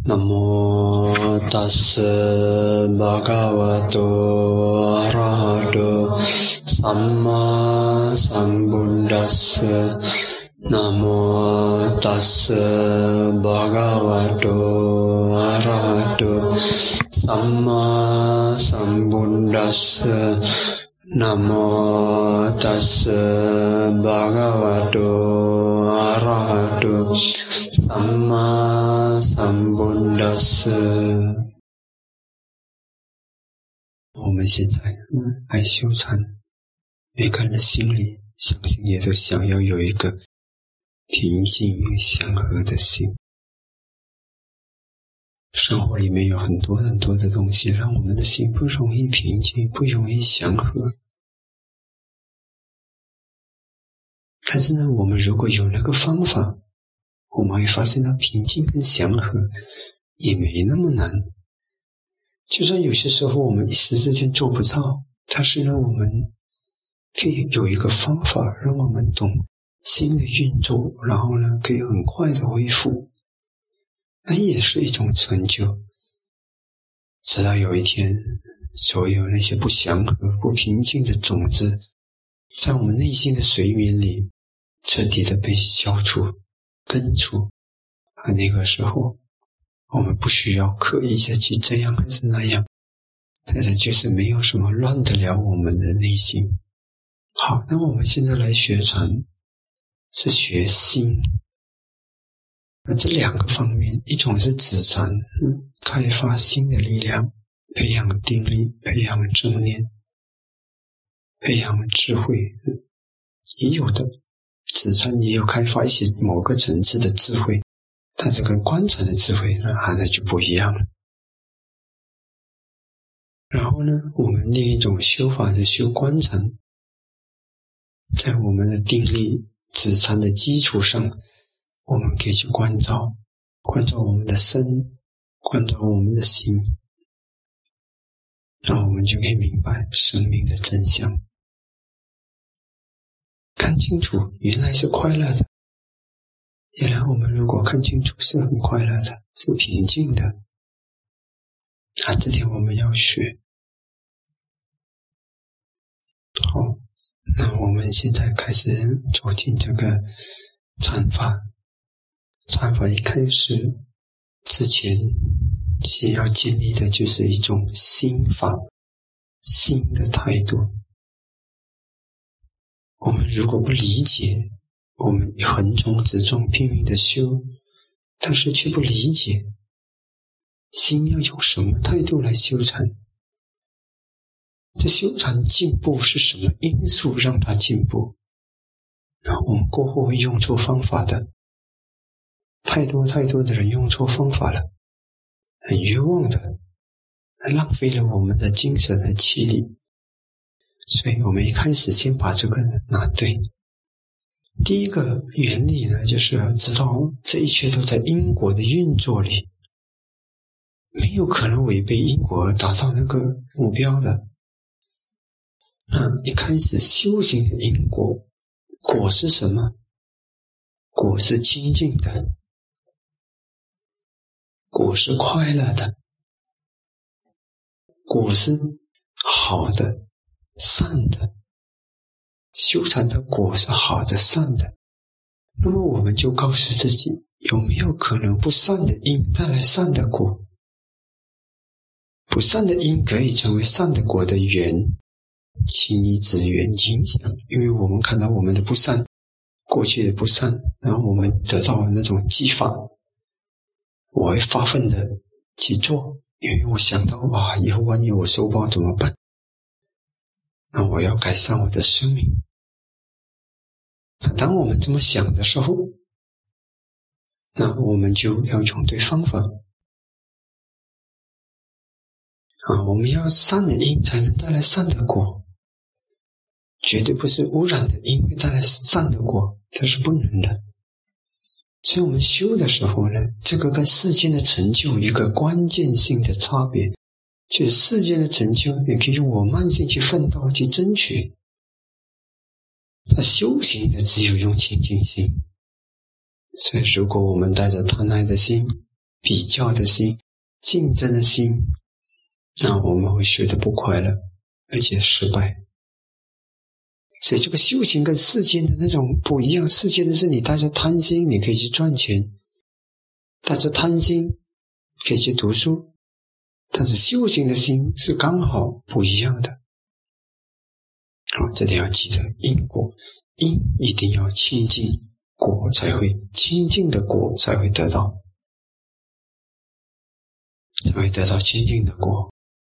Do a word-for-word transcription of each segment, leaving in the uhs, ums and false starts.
นะโมตัสสะภะคะวะโตอะระหะโตสัมมาสัมพุทธัสสะนะโมตัสสะภะคะวะโตอะระหะโตสัมมาสัมพุทธัสสะนะโมตัสสะภะคะวะโตอะระหะโตสัมมาสัมพุทธัสสะ我们现在来修禅，每个人的心里相信也都想要有一个平静祥和的心。生活里面有很多很多的东西让我们的心不容易平静，不容易祥和。但是呢，我们如果有那个方法，我们会发现到平静跟祥和也没那么难。就算有些时候我们一时之间做不到，但是呢，我们可以有一个方法让我们懂心的运作，然后呢，可以很快的恢复，那也是一种成就。直到有一天，所有那些不祥和、不平静的种子，在我们内心的水面里彻底的被消除、根除，而那个时候，我们不需要刻意的去这样还是那样，但是就是没有什么乱得了我们的内心。好，那我们现在来学禅，是学心。那这两个方面，一种是止禅，嗯，开发心的力量，培养定力，培养正念，培养智慧，嗯，也有的止禅也有开发一些某个层次的智慧，但是跟观禅的智慧呢，那就不一样了。然后呢，我们另一种修法是修观禅，在我们的定力止禅的基础上，我们可以去关照，关照我们的身，关照我们的心，那我们就可以明白生命的真相，看清楚原来是快乐的，原来我们如果看清楚是很快乐的，是平静的，啊，这点我们要学。好，那我们现在开始走进这个禅法。禅法一开始之前，先要建立的就是一种心法，心的态度。我们如果不理解，我们横冲直撞拼命的修，但是却不理解心要用什么态度来修禅，这修禅进步是什么因素让它进步，那我们过后会用错方法的。太多太多的人用错方法了，很冤枉的，浪费了我们的精神和气力。所以我们一开始先把这个拿对。第一个原理呢，就是要知道这一切都在因果的运作里，没有可能违背因果而达到那个目标的。那一开始修行的因果，果是什么？果是清净的，果是快乐的，果是好的、善的。修禅的果是好的、善的，那么我们就告诉自己，有没有可能不善的因带来善的果？不善的因可以成为善的果的缘，情谊之缘，影响。因为我们看到我们的不善，过去的不善，然后我们得到了那种激发，我会发奋的去做，因为我想到哇，以后万一我受报怎么办？那我要改善我的生命。那当我们这么想的时候，那我们就要用对方法啊！我们要善的因才能带来善的果，绝对不是污染的因会带来善的果，这是不能的。所以我们修的时候呢，这个跟世间的成就有一个关键性的差别，就是世间的成就你可以用我慢性去奋斗去争取，那修行的只有用清净心。所以如果我们带着贪爱的心， 比较的心、竞争的心，那我们会学得不快乐，而且失败。所以这个修行跟世间的那种不一样，世间的是你带着贪心，你可以去赚钱，带着贪心可以去读书，但是修行的心是刚好不一样的。好，这点要记得，因果，因一定要清净，果才会清净的果才会得到，才会得到清净的果。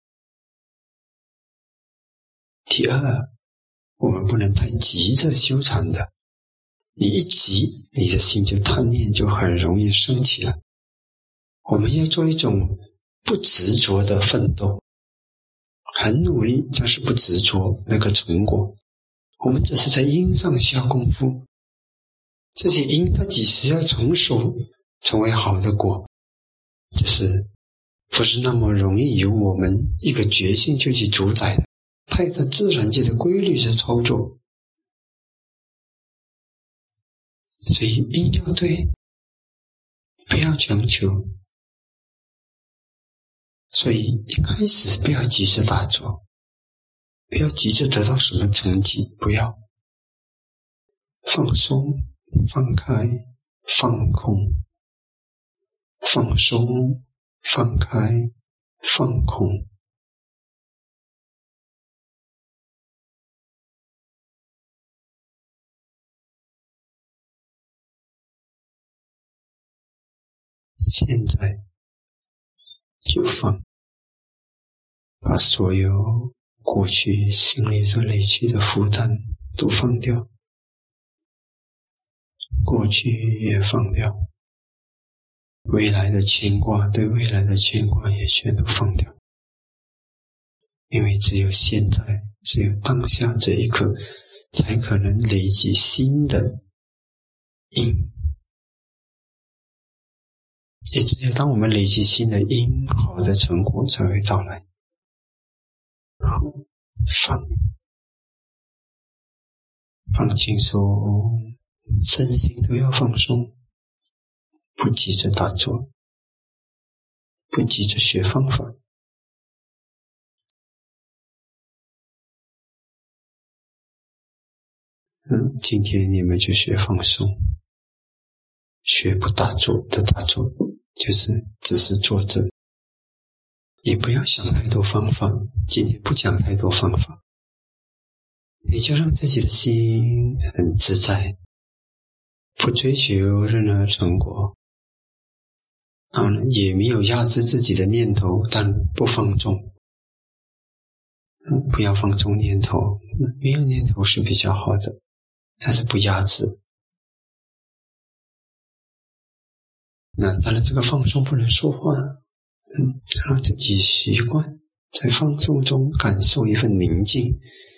第二，我们不能太急着修禅的，你一急，你的心就贪念就很容易升起来。我们要做一种不执着的奋斗，很努力，但是不执着那个成果。我们只是在因上下功夫，这些因它几时要成熟，成为好的果，就是不是那么容易由我们一个决心就去主宰的，它有它自然界的规律在操作。所以因要对，不要强求。所以一开始不要急着打坐，不要急着得到什么成绩，不要放松、放开、放空，放松、放开、放空。现在就放，把所有过去心里所累积的负担都放掉，过去也放掉，未来的牵挂，对未来的牵挂也全都放掉。因为只有现在，只有当下这一刻，才可能累积新的因。也只有当我们累积新的因，好的成果才会到来。好，放，放轻松，身心都要放松，不急着打坐，不急着学方法。嗯，今天你们就学放松，学不打坐的打坐，就是只是坐着，也不要想太多方法，今天不讲太多方法，你就让自己的心很自在，不追求任何成果，当然也没有压制自己的念头，但不放纵。嗯，不要放纵念头，没有念头是比较好的，但是不压制。那当然这个放松不能说话，嗯，让自己习惯在放松中感受一份宁静。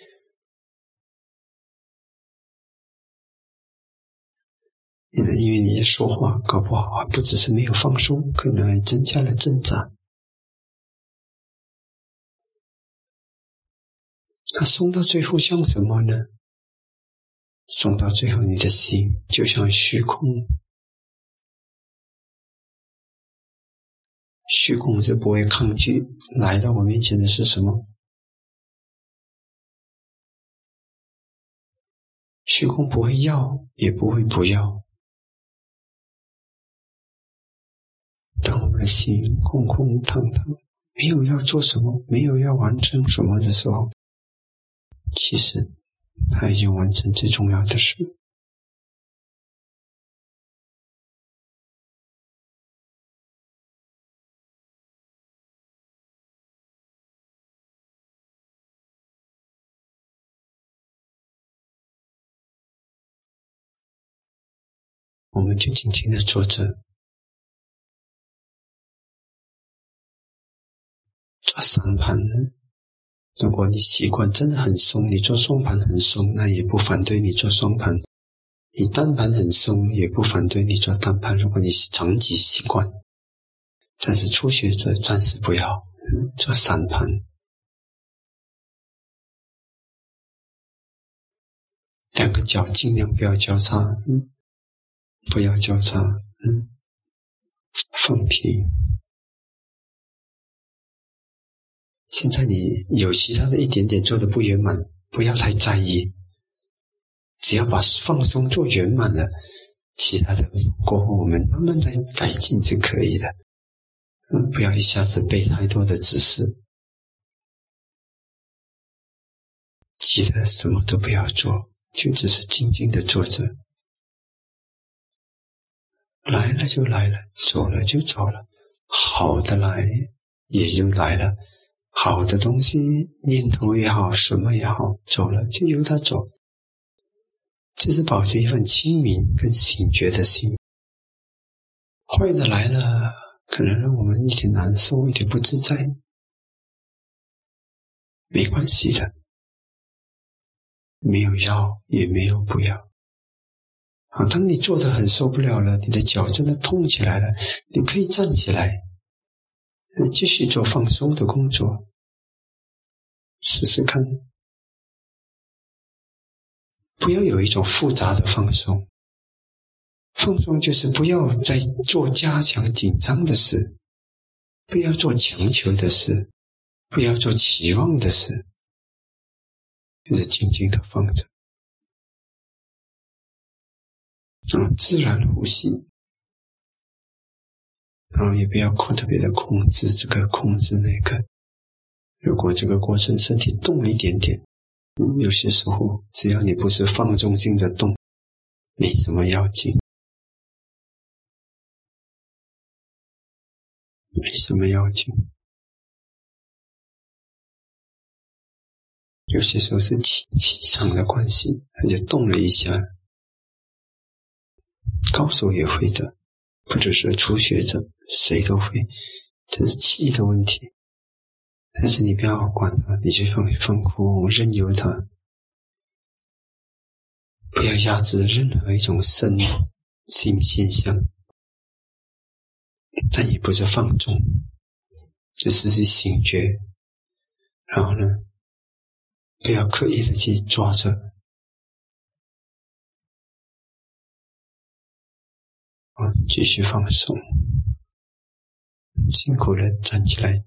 因为你说话搞不好不只是没有放松，可能还增加了挣扎。那松到最后像什么呢？松到最后你的心就像虚空，虚空是不会抗拒，来到我面前的是什么？虚空不会要，也不会不要。当我们的心空空荡荡，没有要做什么，没有要完成什么的时候，其实他已经完成最重要的事。我们就静静地坐着，做三盘呢。如果你习惯真的很松，你做双盘很松，那也不反对你做双盘。你单盘很松，也不反对你做单盘，如果你长期习惯。但是初学者暂时不要、嗯、做三盘。两个脚尽量不要交叉，嗯，不要交叉，嗯， 放平。现在你有其他的一点点做的不圆满，不要太在意，只要把放松做圆满了，其他的过后我们慢慢再改进就可以了。嗯，不要一下子背太多的知识，记得什么都不要做，就只是静静的坐着，来了就来了，走了就走了，好的来也就来了，好的东西念头也好，什么也好，走了就由它走，这是保持一份清明跟醒觉的心。坏的来了，可能让我们一点难受，一点不自在，没关系的，没有要也没有不要。啊，当你坐得很受不了了，你的脚真的痛起来了，你可以站起来，继续做放松的工作，试试看。不要有一种复杂的放松，放松就是不要再做加强紧张的事，不要做强求的事，不要做期望的事，就是静静的放着，嗯，自然呼吸，然后也不要特别的控制这个控制那个。如果这个过程身体动了一点点，嗯，有些时候只要你不是放纵性的动，没什么要紧，没什么要紧。有些时候是气气场的关系，它就动了一下。高手也会的，或者是初学者，谁都会，这是气的问题。但是你不要管它，你就放放空，任由它，不要压制任何一种身心现象，但也不是放纵，只是去醒觉。然后呢，不要刻意的去抓着，啊，继续放松，辛苦了，站起来。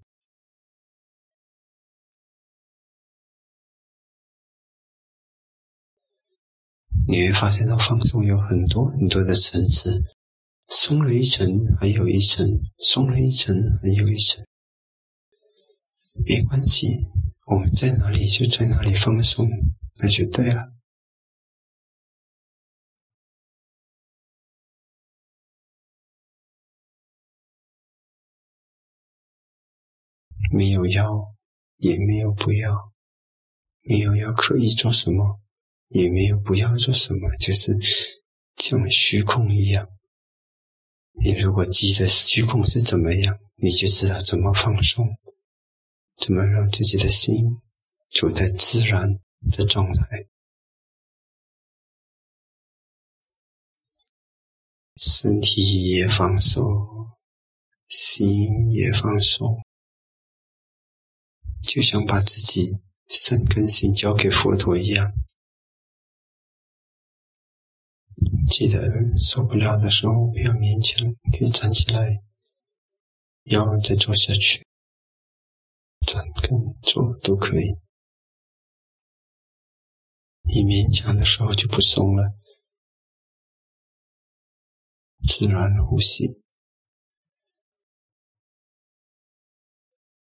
你会发现到放松有很多很多的层次，松了一层还有一层，松了一层还有一层，没关系，我们在哪里就在哪里放松，那就对了。没有要也没有不要，没有要刻意做什么，也没有不要做什么，就是像虚空一样。你如果记得虚空是怎么样，你就知道怎么放松，怎么让自己的心处在自然的状态。身体也放松，心也放松，就像把自己身跟心交给佛陀一样。记得受不了的时候不要勉强，可以站起来，要再坐下去，站跟坐都可以。你勉强的时候就不松了，自然呼吸。